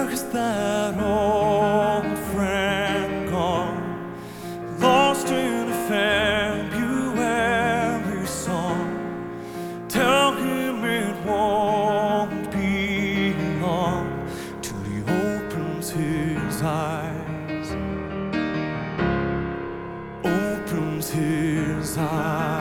Where's that old friend gone? Lost in a February song. Tell him it won't be long till he opens his eyes. Opens his eyes.